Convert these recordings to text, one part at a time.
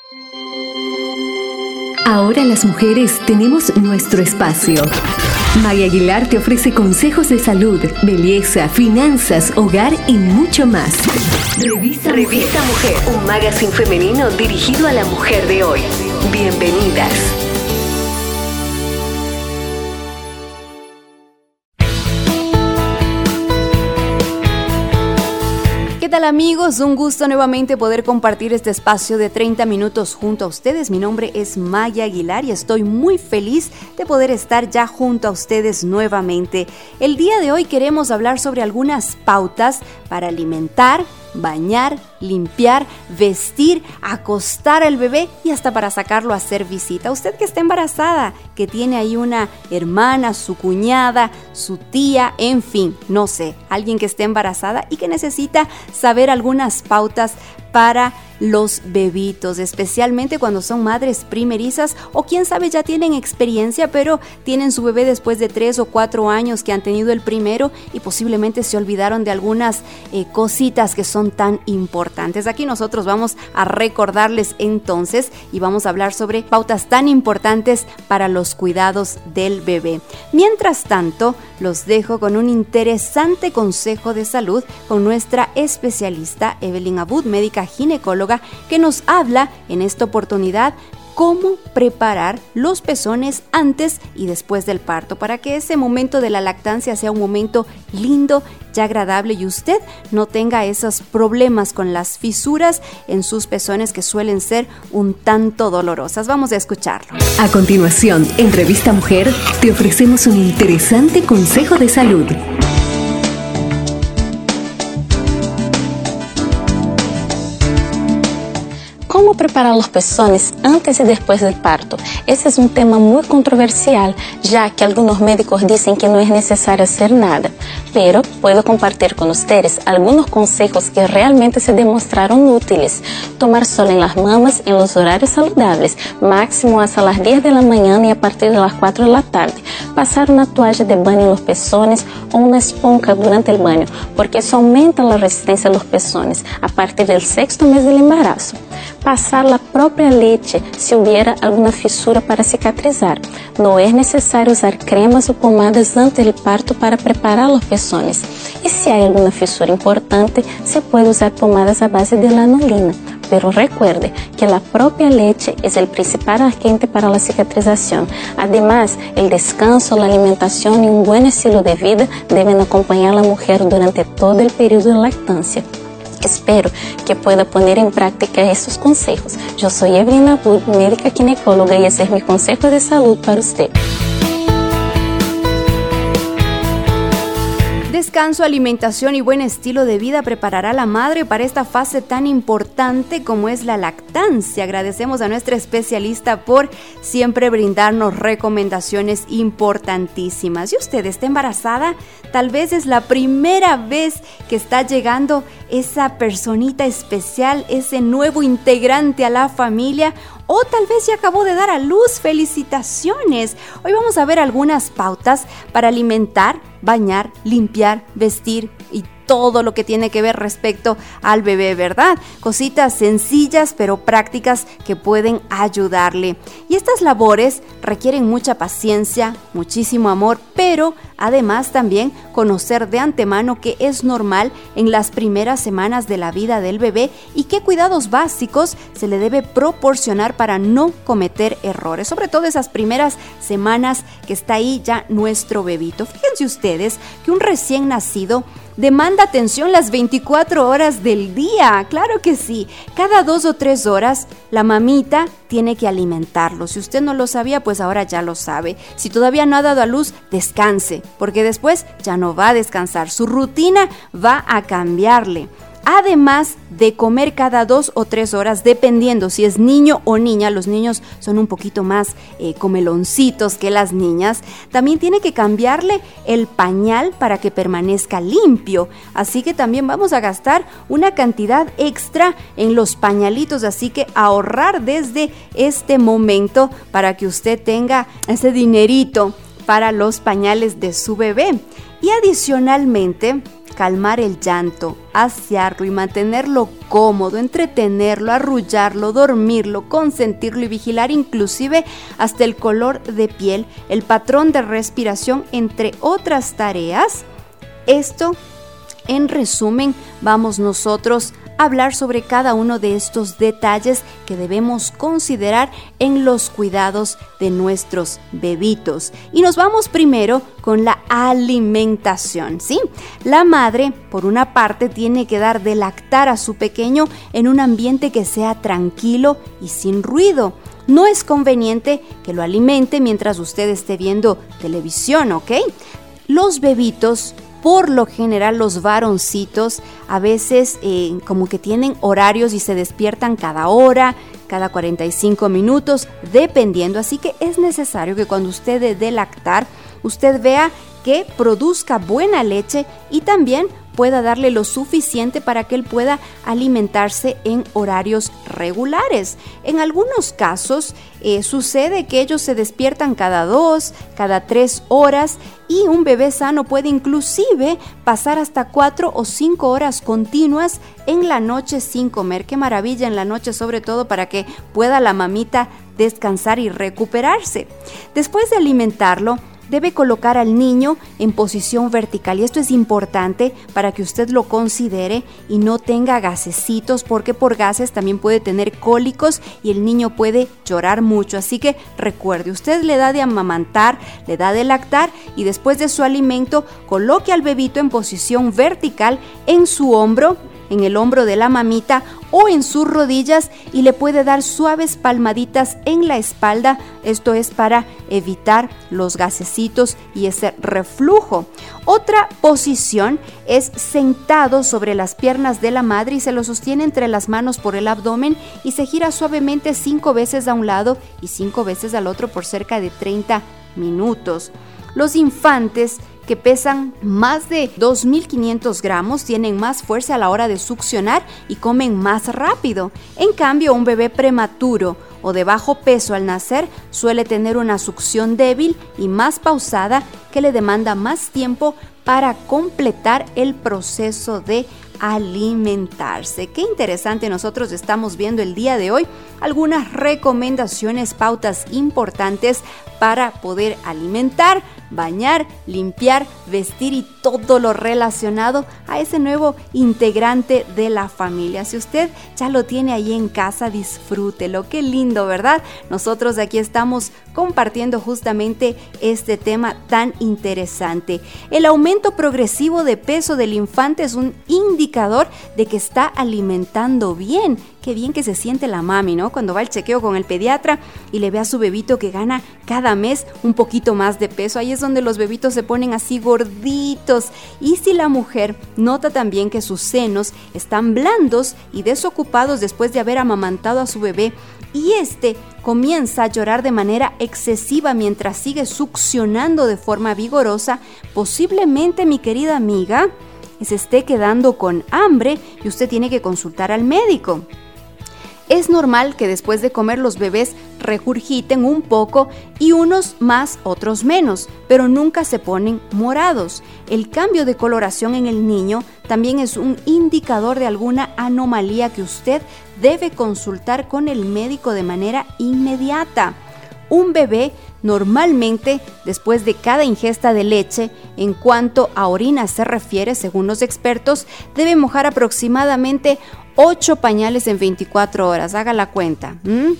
Ahora las mujeres tenemos nuestro espacio. Maya Aguilar te ofrece consejos de salud, belleza, finanzas, hogar y mucho más. Revista Mujer, un magazine femenino dirigido a la mujer de hoy. Bienvenidas. ¿Qué tal, amigos? Un gusto nuevamente poder compartir este espacio de 30 minutos junto a ustedes. Mi nombre es Maya Aguilar y estoy muy feliz de poder estar ya junto a ustedes nuevamente. El día de hoy queremos hablar sobre algunas pautas para alimentar, bañar, limpiar, vestir, acostar al bebé y hasta para sacarlo a hacer visita. Usted que está embarazada, que tiene ahí una hermana, su cuñada, su tía, en fin, no sé, alguien que esté embarazada y que necesita saber algunas pautas para los bebitos, especialmente cuando son madres primerizas o quién sabe ya tienen experiencia, pero tienen su bebé después de 3 o 4 años que han tenido el primero y posiblemente se olvidaron de algunas cositas que son tan importantes. Aquí nosotros vamos a recordarles entonces y vamos a hablar sobre pautas tan importantes para los cuidados del bebé. Mientras tanto, los dejo con un interesante consejo de salud con nuestra especialista Evelyn Abud, médica ginecóloga, que nos habla en esta oportunidad cómo preparar los pezones antes y después del parto para que ese momento de la lactancia sea un momento lindo y agradable y usted no tenga esos problemas con las fisuras en sus pezones que suelen ser un tanto dolorosas. Vamos a escucharlo. A continuación, en Revista Mujer, te ofrecemos un interesante consejo de salud. ¿Cómo preparar los pezones antes y después del parto? Ese es un tema muy controversial, ya que algunos médicos dicen que no es necesario hacer nada. Pero puedo compartir con ustedes algunos consejos que realmente se demostraron útiles. Tomar sol en las mamas en los horarios saludables, máximo hasta las 10 de la mañana y a partir de las 4 de la tarde. Pasar una toalla de baño en los pezones o una esponja durante el baño, porque eso aumenta la resistencia a los pezones a partir del 6º mes del embarazo. Pasar la propia leche si hubiera alguna fisura para cicatrizar. No es necesario usar cremas o pomadas antes del parto para preparar los pezones. Y si hay alguna fisura importante, se puede usar pomadas a base de lanolina. Pero recuerde que la propia leche es el principal agente para la cicatrización. Además, el descanso, la alimentación y un buen estilo de vida deben acompañar a la mujer durante todo el periodo de lactancia. Espero que pueda poner en práctica estos consejos. Yo soy Evelyn Abud, médica ginecóloga, y ese es mi consejo de salud para usted. Descanso, alimentación y buen estilo de vida preparará a la madre para esta fase tan importante como es la lactancia. Agradecemos a nuestra especialista por siempre brindarnos recomendaciones importantísimas. Si usted está embarazada, tal vez es la primera vez que está llegando esa personita especial, ese nuevo integrante a la familia, o tal vez ya acabó de dar a luz. ¡Felicitaciones! Hoy vamos a ver algunas pautas para alimentar, bañar, limpiar, vestir y todo lo que tiene que ver respecto al bebé, ¿verdad? Cositas sencillas pero prácticas que pueden ayudarle. Y estas labores requieren mucha paciencia, muchísimo amor, pero además también conocer de antemano que es normal en las primeras semanas de la vida del bebé y qué cuidados básicos se le debe proporcionar para no cometer errores, sobre todo esas primeras semanas que está ahí ya nuestro bebito. Fíjense ustedes que un recién nacido demanda atención las 24 horas del día. Claro que sí. Cada 2 o 3 horas la mamita tiene que alimentarlo. Si usted no lo sabía, pues ahora ya lo sabe. Si todavía no ha dado a luz, descanse, porque después ya no va a descansar. Su rutina va a cambiarle. Además de comer cada 2 o 3 horas, dependiendo si es niño o niña, los niños son un poquito más comeloncitos que las niñas, también tiene que cambiarle el pañal para que permanezca limpio. Así que también vamos a gastar una cantidad extra en los pañalitos, así que ahorrar desde este momento para que usted tenga ese dinerito para los pañales de su bebé. Y adicionalmente, calmar el llanto, asearlo y mantenerlo cómodo, entretenerlo, arrullarlo, dormirlo, consentirlo y vigilar inclusive hasta el color de piel, el patrón de respiración, entre otras tareas. Esto, en resumen, vamos nosotros a hablar sobre cada uno de estos detalles que debemos considerar en los cuidados de nuestros bebitos. Y nos vamos primero con la alimentación, ¿sí? La madre, por una parte, tiene que dar de lactar a su pequeño en un ambiente que sea tranquilo y sin ruido. No es conveniente que lo alimente mientras usted esté viendo televisión, ¿ok? Los bebitos, por lo general los varoncitos, a veces como que tienen horarios y se despiertan cada hora, cada 45 minutos, dependiendo. Así que es necesario que cuando usted dé lactar, usted vea que produzca buena leche y también pueda darle lo suficiente para que él pueda alimentarse en horarios regulares. En algunos casos sucede que ellos se despiertan cada 2, cada 3 horas y un bebé sano puede inclusive pasar hasta 4 o 5 horas continuas en la noche sin comer. Qué maravilla en la noche, sobre todo para que pueda la mamita descansar y recuperarse. Después de alimentarlo, debe colocar al niño en posición vertical y esto es importante para que usted lo considere y no tenga gasecitos, porque por gases también puede tener cólicos y el niño puede llorar mucho. Así que recuerde, usted le da de amamantar, le da de lactar y después de su alimento coloque al bebito en posición vertical en su hombro, en el hombro de la mamita o en sus rodillas y le puede dar suaves palmaditas en la espalda. Esto es para evitar los gasecitos y ese reflujo. Otra posición es sentado sobre las piernas de la madre y se lo sostiene entre las manos por el abdomen y se gira suavemente 5 veces a un lado y 5 veces al otro por cerca de 30 minutos. Los infantes que pesan más de 2.500 gramos tienen más fuerza a la hora de succionar y comen más rápido. En cambio, un bebé prematuro o de bajo peso al nacer suele tener una succión débil y más pausada que le demanda más tiempo para completar el proceso de alimentarse. Qué interesante, nosotros estamos viendo el día de hoy algunas recomendaciones, pautas importantes para poder alimentar, bañar, limpiar, vestir y todo lo relacionado a ese nuevo integrante de la familia. Si usted ya lo tiene ahí en casa, disfrútelo. Qué lindo, ¿verdad? Nosotros aquí estamos compartiendo justamente este tema tan interesante. El aumento progresivo de peso del infante es un indicador de que está alimentando bien. Qué bien que se siente la mami, ¿no? Cuando va al chequeo con el pediatra y le ve a su bebito que gana cada mes un poquito más de peso. Ahí es donde los bebitos se ponen así gorditos. Y si la mujer nota también que sus senos están blandos y desocupados después de haber amamantado a su bebé y este comienza a llorar de manera excesiva mientras sigue succionando de forma vigorosa, posiblemente, mi querida amiga, se esté quedando con hambre y usted tiene que consultar al médico. Es normal que después de comer los bebés regurgiten un poco y unos más, otros menos, pero nunca se ponen morados. El cambio de coloración en el niño también es un indicador de alguna anomalía que usted debe consultar con el médico de manera inmediata. Un bebé normalmente, después de cada ingesta de leche, en cuanto a orina se refiere, según los expertos, debe mojar aproximadamente 8 pañales en 24 horas. Haga la cuenta.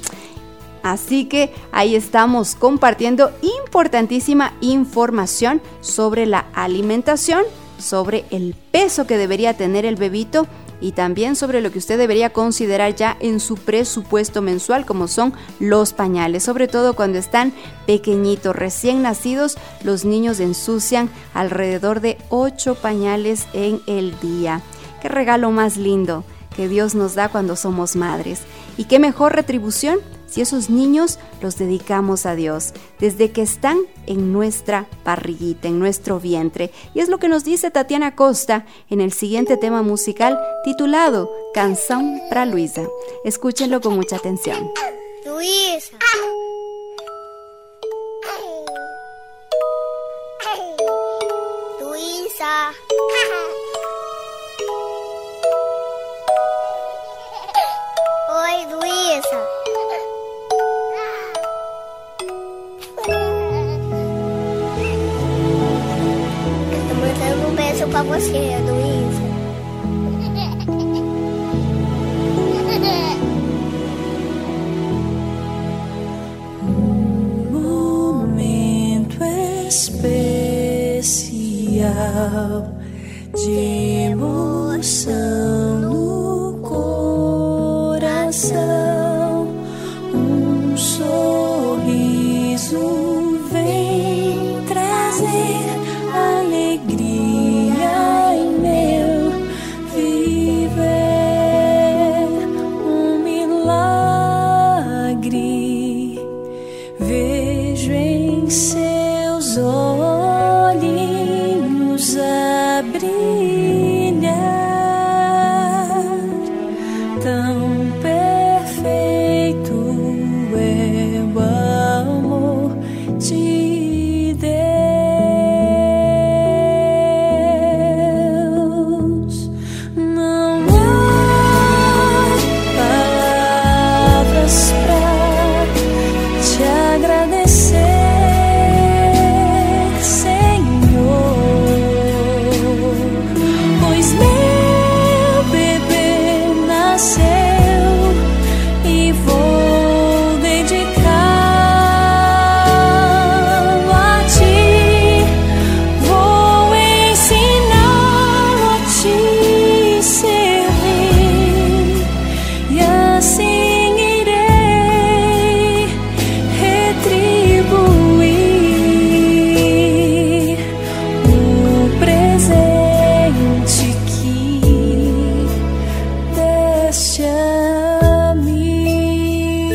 Así que ahí estamos compartiendo importantísima información sobre la alimentación, sobre el peso que debería tener el bebito y también sobre lo que usted debería considerar ya en su presupuesto mensual, como son los pañales, sobre todo cuando están pequeñitos, recién nacidos. Los niños ensucian alrededor de 8 pañales en el día. ¡Qué regalo más lindo que Dios nos da cuando somos madres! Y qué mejor retribución si esos niños los dedicamos a Dios desde que están en nuestra barriguita, en nuestro vientre. Y es lo que nos dice Tatiana Costa en el siguiente tema musical titulado Canção para Luisa. Escúchenlo con mucha atención. Luisa. Luisa. Bosquedo, Ivo. Momento especial de emoção no coração, sorriso vem trazer alegria em meu viver, milagre vejo em seus olhinhos a brilhar, tão perfeito é o amor de Deus. Não há palavras pra te agradecer, pois meu bebê nasceu e vou dedicá-lo a ti, vou ensiná-lo a te servir e assim irei retribuir o presente deste a mim.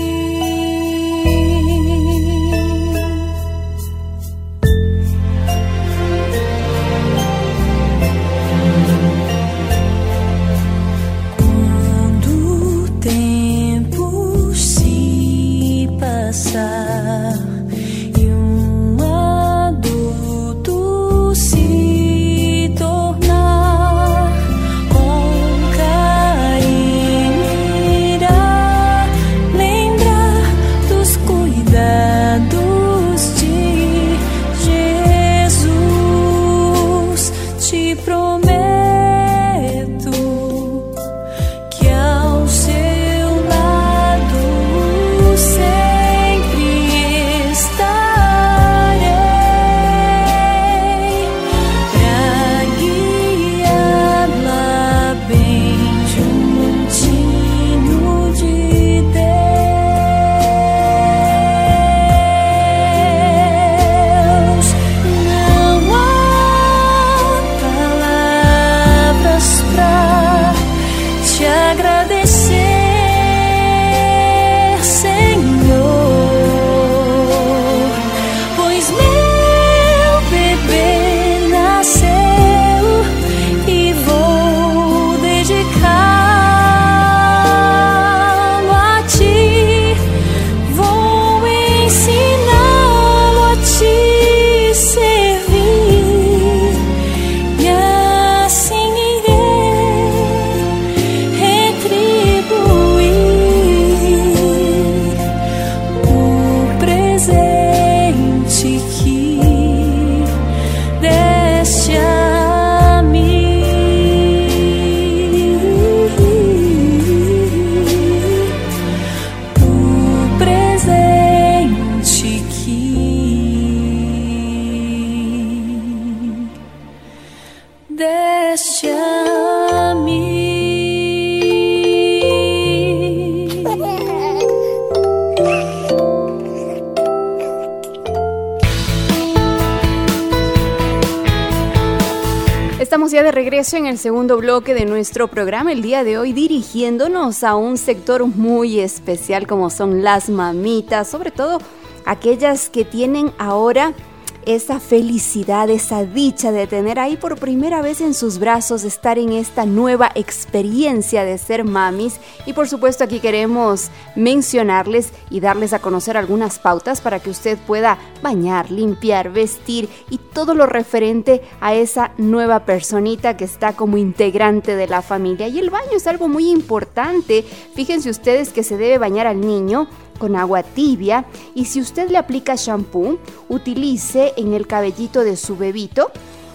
Quando o tempo se passar e um adulto se tornar, com carinho irá lembrar dos cuidados de Jesus. Te prometo que ao seu lado sempre estarei pra guiá-la bem juntinho de Deus. Não há palavras pra te agradecer, Senhor, pois meu bebê nasceu e vou dedicá-lo a ti, vou ensiná-lo a te servir e assim irei retribuir o presente que deste a mim. O presente que deste a mim. Estamos ya de regreso en el segundo bloque de nuestro programa el día de hoy, dirigiéndonos a un sector muy especial como son las mamitas, sobre todo aquellas que tienen ahora esa felicidad, esa dicha de tener ahí por primera vez en sus brazos, estar en esta nueva experiencia de ser mamis. Y por supuesto aquí queremos mencionarles y darles a conocer algunas pautas para que usted pueda bañar, limpiar, vestir y todo lo referente a esa nueva personita que está como integrante de la familia. Y el baño es algo muy importante. Fíjense ustedes que se debe bañar al niño con agua tibia, y si usted le aplica shampoo, utilice en el cabellito de su bebito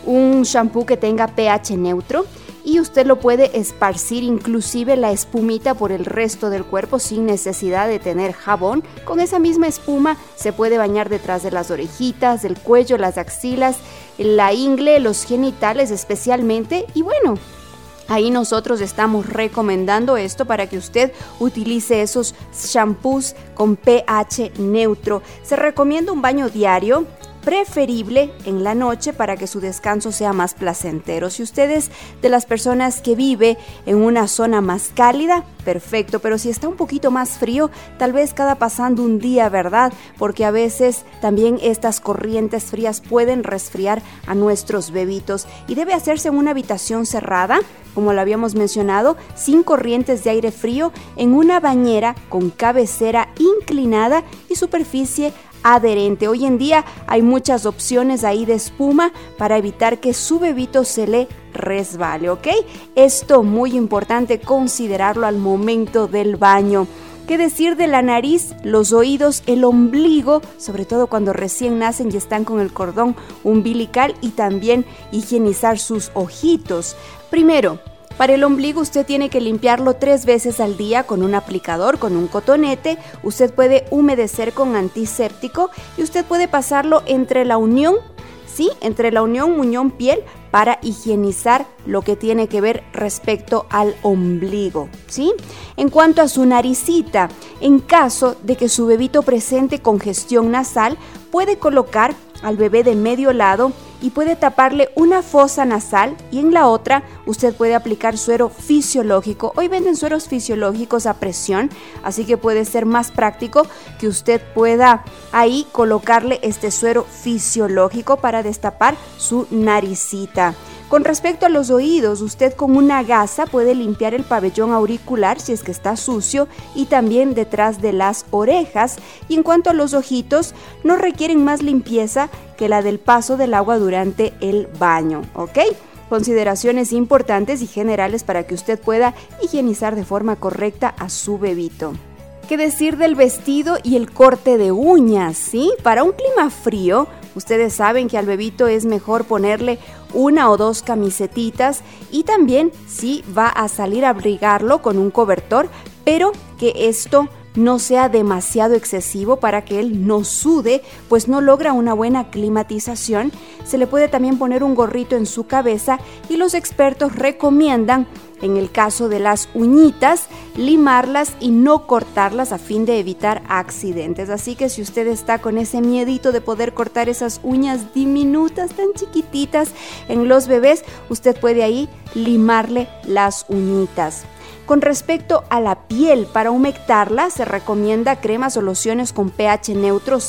un shampoo que tenga pH neutro, y usted lo puede esparcir inclusive la espumita por el resto del cuerpo sin necesidad de tener jabón. Con esa misma espuma se puede bañar detrás de las orejitas, del cuello, las axilas, la ingle, los genitales especialmente, y bueno, ahí nosotros estamos recomendando esto para que usted utilice esos shampoos con pH neutro. Se recomienda un baño diario, preferible en la noche, para que su descanso sea más placentero. Si usted es de las personas que vive en una zona más cálida, perfecto, pero si está un poquito más frío, tal vez cada pasando un día, ¿verdad? Porque a veces también estas corrientes frías pueden resfriar a nuestros bebitos, y debe hacerse en una habitación cerrada, como lo habíamos mencionado, sin corrientes de aire frío, en una bañera con cabecera inclinada y superficie adherente. Hoy en día hay muchas opciones ahí de espuma para evitar que su bebito se le resbale, ¿ok? Esto muy importante considerarlo al momento del baño. ¿Qué decir de la nariz, los oídos, el ombligo, sobre todo cuando recién nacen y están con el cordón umbilical, y también higienizar sus ojitos? Primero, para el ombligo usted tiene que limpiarlo 3 veces al día con un aplicador, con un cotonete. Usted puede humedecer con antiséptico y usted puede pasarlo entre la unión, ¿sí? Entre la unión muñón-piel, para higienizar lo que tiene que ver respecto al ombligo, ¿sí? En cuanto a su naricita, en caso de que su bebito presente congestión nasal, puede colocar al bebé de medio lado y puede taparle una fosa nasal, y en la otra usted puede aplicar suero fisiológico. Hoy venden sueros fisiológicos a presión, así que puede ser más práctico que usted pueda ahí colocarle este suero fisiológico para destapar su naricita. Con respecto a los oídos, usted con una gasa puede limpiar el pabellón auricular si es que está sucio, y también detrás de las orejas. Y en cuanto a los ojitos, no requieren más limpieza que la del paso del agua durante el baño, ¿ok? Consideraciones importantes y generales para que usted pueda higienizar de forma correcta a su bebito. ¿Qué decir del vestido y el corte de uñas? ¿Sí? Para un clima frío, ustedes saben que al bebito es mejor ponerle 1 o 2 camisetitas, y también si va a salir a abrigarlo con un cobertor, pero que esto no sea demasiado excesivo para que él no sude, pues no logra una buena climatización. Se le puede también poner un gorrito en su cabeza, y los expertos recomiendan, en el caso de las uñitas, limarlas y no cortarlas a fin de evitar accidentes. Así que si usted está con ese miedito de poder cortar esas uñas diminutas, tan chiquititas en los bebés, usted puede ahí limarle las uñitas. Con respecto a la piel, para humectarla se recomienda cremas o lociones con pH neutro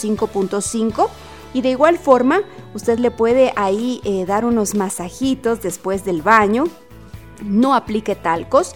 5.5, y de igual forma usted le puede ahí dar unos masajitos después del baño. No aplique talcos,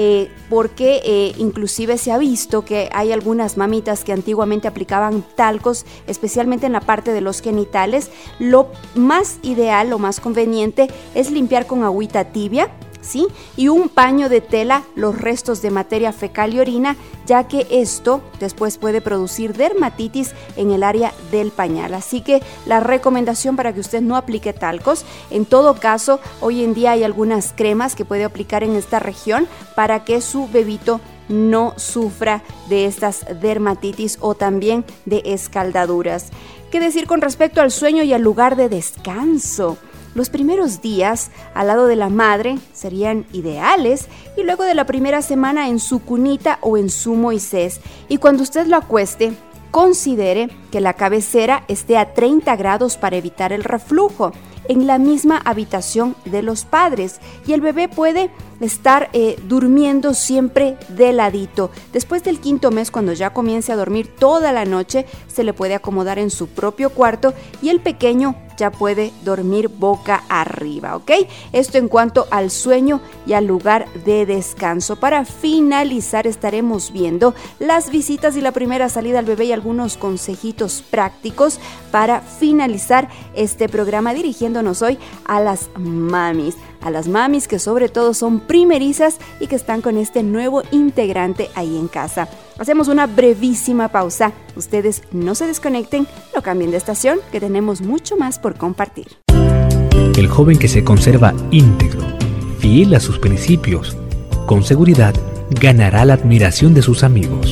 porque inclusive se ha visto que hay algunas mamitas que antiguamente aplicaban talcos, especialmente en la parte de los genitales. Lo más ideal, lo más conveniente es limpiar con agüita tibia, ¿sí? Y un paño de tela los restos de materia fecal y orina, ya que esto después puede producir dermatitis en el área del pañal. Así que la recomendación para que usted no aplique talcos. En todo caso, hoy en día hay algunas cremas que puede aplicar en esta región para que su bebito no sufra de estas dermatitis o también de escaldaduras. ¿Qué decir con respecto al sueño y al lugar de descanso? Los primeros días al lado de la madre serían ideales, y luego de la primera semana en su cunita o en su Moisés. Y cuando usted lo acueste, considere que la cabecera esté a 30 grados para evitar el reflujo, en la misma habitación de los padres, y el bebé puede estar durmiendo siempre de ladito. Después del 5.º mes, cuando ya comience a dormir toda la noche, se le puede acomodar en su propio cuarto, y el pequeño ya puede dormir boca arriba, ¿ok? Esto en cuanto al sueño y al lugar de descanso. Para finalizar, estaremos viendo las visitas y la primera salida al bebé y algunos consejitos prácticos para finalizar este programa, dirigiéndonos hoy a las mamis que sobre todo son primerizas y que están con este nuevo integrante ahí en casa. Hacemos una brevísima pausa. Ustedes no se desconecten, no cambien de estación, que tenemos mucho más por compartir. El joven que se conserva íntegro, fiel a sus principios, con seguridad ganará la admiración de sus amigos.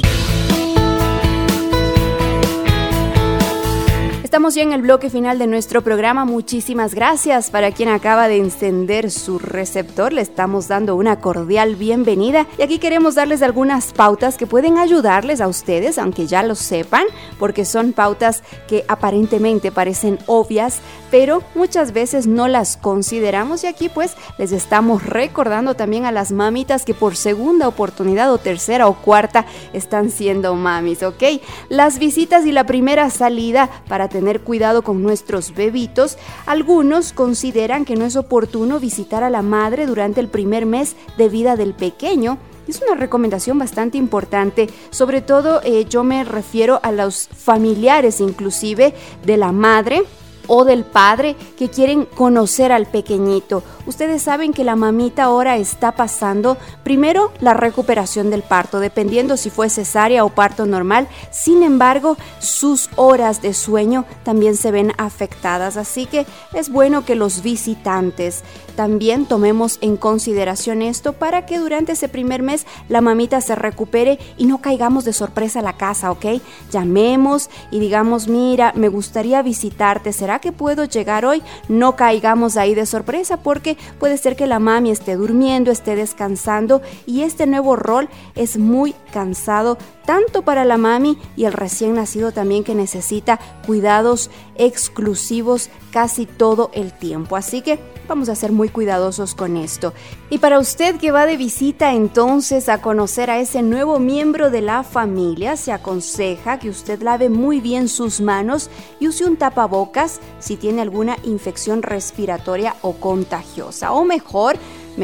Estamos ya en el bloque final de nuestro programa. Muchísimas gracias para quien acaba de encender su receptor. Le estamos dando una cordial bienvenida y aquí queremos darles algunas pautas que pueden ayudarles a ustedes, aunque ya lo sepan, porque son pautas que aparentemente parecen obvias, pero muchas veces no las consideramos y aquí pues les estamos recordando también a las mamitas que por segunda oportunidad o tercera o cuarta están siendo mamis, ¿ok? Las visitas y la primera salida para tener cuidado con nuestros bebitos. Algunos consideran que no es oportuno visitar a la madre durante el primer mes de vida del pequeño. Es una recomendación bastante importante, sobre todo yo me refiero a los familiares inclusive de la madre o del padre que quieren conocer al pequeñito. Ustedes saben que la mamita ahora está pasando primero la recuperación del parto, dependiendo si fue cesárea o parto normal. Sin embargo, sus horas de sueño también se ven afectadas, así que es bueno que los visitantes también tomemos en consideración esto para que durante ese primer mes la mamita se recupere y no caigamos de sorpresa a la casa, ¿ok? Llamemos y digamos, mira, me gustaría visitarte, ¿será que puedo llegar hoy? No caigamos ahí de sorpresa porque puede ser que la mami esté durmiendo, esté descansando y este nuevo rol es muy cansado tanto para la mami y el recién nacido también, que necesita cuidados exclusivos casi todo el tiempo. Así que vamos a ser muy cuidadosos con esto. Y para usted que va de visita entonces a conocer a ese nuevo miembro de la familia, se aconseja que usted lave muy bien sus manos y use un tapabocas si tiene alguna infección respiratoria o contagiosa. O mejor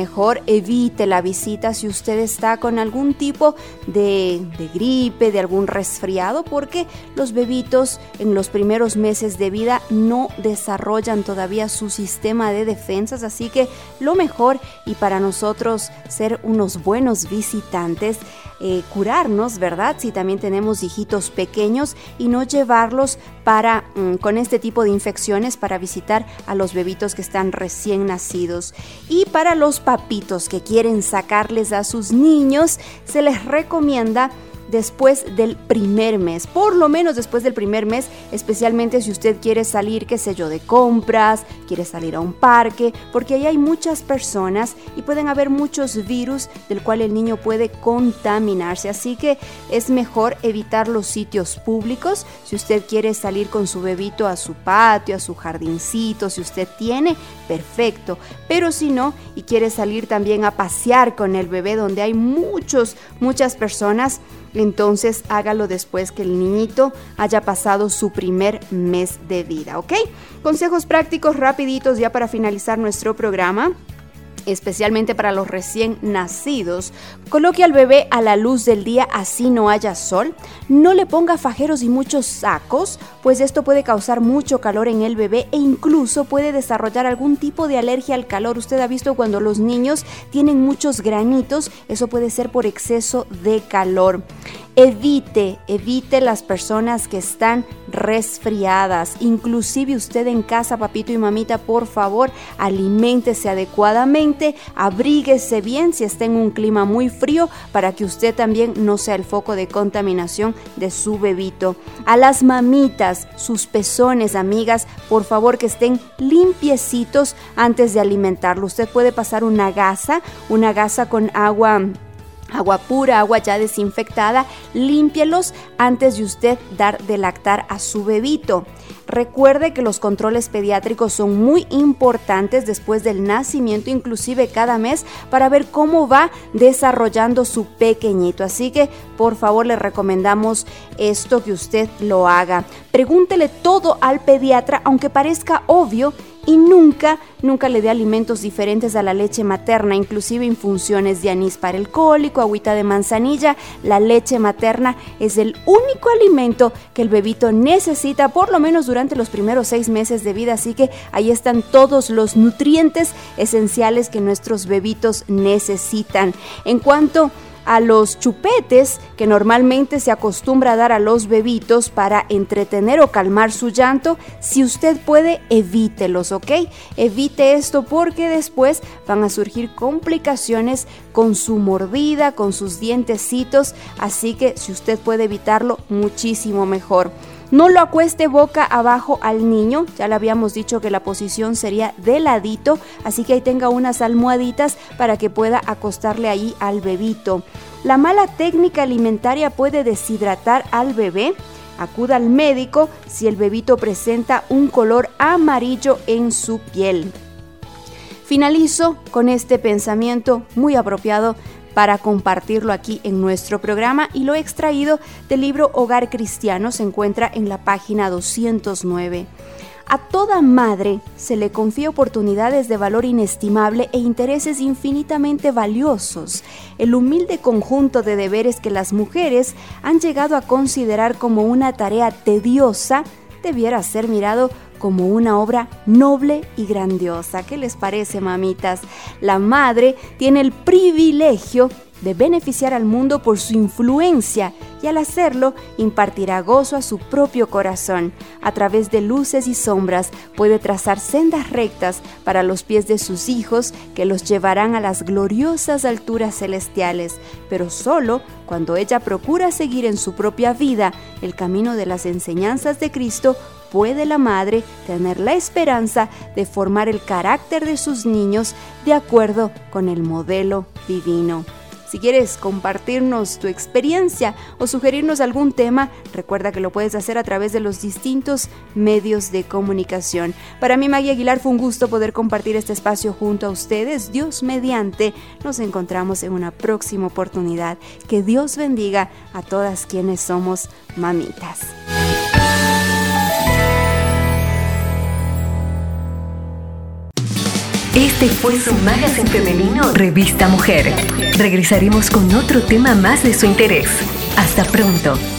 evite la visita si usted está con algún tipo de gripe, de algún resfriado, porque los bebitos en los primeros meses de vida no desarrollan todavía su sistema de defensas, así que lo mejor, y para nosotros ser unos buenos visitantes, curarnos, ¿verdad? Si también tenemos hijitos pequeños y no llevarlos con este tipo de infecciones para visitar a los bebitos que están recién nacidos. Y para los papitos que quieren sacarles a sus niños, se les recomienda después del primer mes, por lo menos después del primer mes, especialmente si usted quiere salir, qué sé yo, de compras, quiere salir a un parque, porque ahí hay muchas personas y pueden haber muchos virus del cual el niño puede contaminarse, así que es mejor evitar los sitios públicos. Si usted quiere salir con su bebito a su patio, a su jardincito, si usted tiene, perfecto, pero si no y quiere salir también a pasear con el bebé donde hay muchas personas, entonces hágalo después que el niñito haya pasado su primer mes de vida, ¿ok? Consejos prácticos rapiditos ya para finalizar nuestro programa. Especialmente para los recién nacidos. Coloque al bebé a la luz del día así no haya sol. No le ponga fajeros y muchos sacos, pues esto puede causar mucho calor en el bebé e incluso puede desarrollar algún tipo de alergia al calor. Usted ha visto cuando los niños tienen muchos granitos, eso puede ser por exceso de calor. Evite las personas que están resfriadas. Inclusive usted en casa, papito y mamita, por favor, aliméntese adecuadamente, abríguese bien si está en un clima muy frío para que usted también no sea el foco de contaminación de su bebito. A las mamitas, sus pezones, amigas, por favor que estén limpiecitos antes de alimentarlo. Usted puede pasar una gasa con agua pura, agua ya desinfectada, límpielos antes de usted dar de lactar a su bebito. Recuerde que los controles pediátricos son muy importantes después del nacimiento, inclusive cada mes, para ver cómo va desarrollando su pequeñito. Así que, por favor, le recomendamos esto, que usted lo haga. Pregúntele todo al pediatra, aunque parezca obvio, y nunca le dé alimentos diferentes a la leche materna, inclusive infusiones de anís para el cólico, agüita de manzanilla. La leche materna es el único alimento que el bebito necesita, por lo menos durante los primeros 6 meses de vida, así que ahí están todos los nutrientes esenciales que nuestros bebitos necesitan. En cuanto a los chupetes que normalmente se acostumbra a dar a los bebitos para entretener o calmar su llanto, si usted puede, evítelos, ¿ok? Evite esto porque después van a surgir complicaciones con su mordida, con sus dientecitos, así que si usted puede evitarlo, muchísimo mejor. No lo acueste boca abajo al niño, ya le habíamos dicho que la posición sería de ladito, así que ahí tenga unas almohaditas para que pueda acostarle ahí al bebito. La mala técnica alimentaria puede deshidratar al bebé. Acuda al médico si el bebito presenta un color amarillo en su piel. Finalizo con este pensamiento muy apropiado para compartirlo aquí en nuestro programa y lo he extraído del libro Hogar Cristiano, se encuentra en la página 209. A toda madre se le confía oportunidades de valor inestimable e intereses infinitamente valiosos. El humilde conjunto de deberes que las mujeres han llegado a considerar como una tarea tediosa debiera ser mirado como una obra noble y grandiosa. ¿Qué les parece, mamitas? La madre tiene el privilegio de beneficiar al mundo por su influencia y al hacerlo impartirá gozo a su propio corazón. A través de luces y sombras puede trazar sendas rectas para los pies de sus hijos que los llevarán a las gloriosas alturas celestiales, pero solo cuando ella procura seguir en su propia vida el camino de las enseñanzas de Cristo, puede la madre tener la esperanza de formar el carácter de sus niños de acuerdo con el modelo divino. Si quieres compartirnos tu experiencia o sugerirnos algún tema, recuerda que lo puedes hacer a través de los distintos medios de comunicación. Para mí, Maggie Aguilar, fue un gusto poder compartir este espacio junto a ustedes. Dios mediante, nos encontramos en una próxima oportunidad. Que Dios bendiga a todas quienes somos mamitas. Este fue su magazine femenino Revista Mujer. Regresaremos con otro tema más de su interés. Hasta pronto.